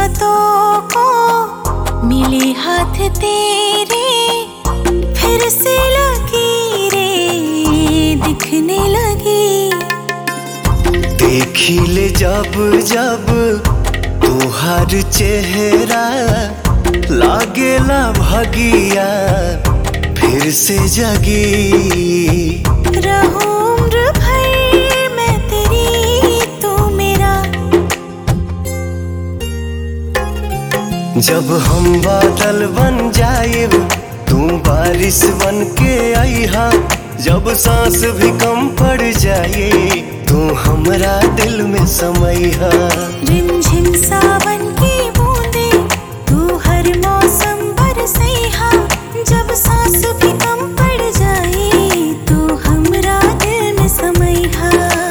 किस्मतों को मिले हाथ तेरे, फिर से लकीरें दिखने लगी। देखी ले जब जब तुहार चेहरा, लागेला भगिया फिर से जगी। रहूं उम्र भर मैं तेरी, तू मेरा। जब हम बादल बन जाएब, तू बारिश बन के आईहा। जब सांस भी कम पड़ जाए, तू हमरा दिल में समईहा। रिमझिम सावन की बूंदे, तू हर मौसम बरसैहा। जब सांस भी कम पड़ जाए, तू हमरा दिल में समईहा।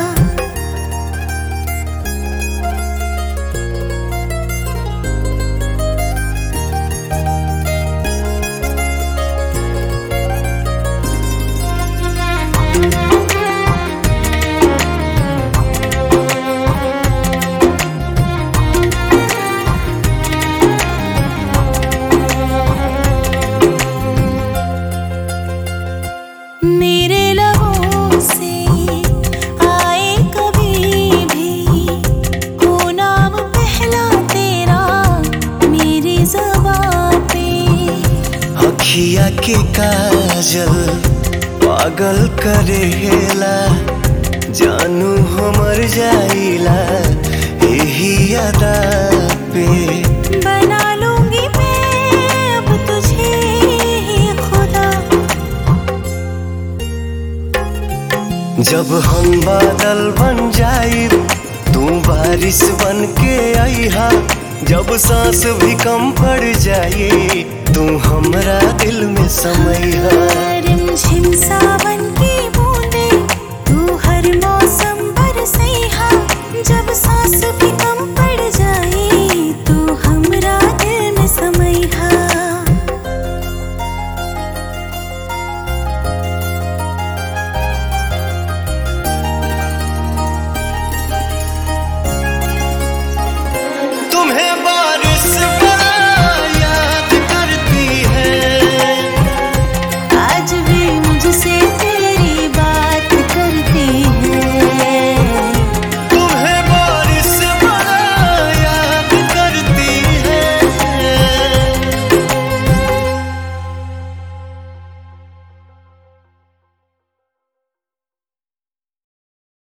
मेरे लबों से आए कभी भी, हो नाम पहला तेरा मेरी ज़बां पे। अखिया के काजल पागल करेला, जानू हमर जाइला यही अदा पे। बना लूंगी मैं अब तुझे ही खुदा। जब हम बादल बन जाइब, तू बारिश बन के आईहा। जब सांस भी कम पड़ जाए, तू हमरा दिल में समईहा। रिमझिम सावन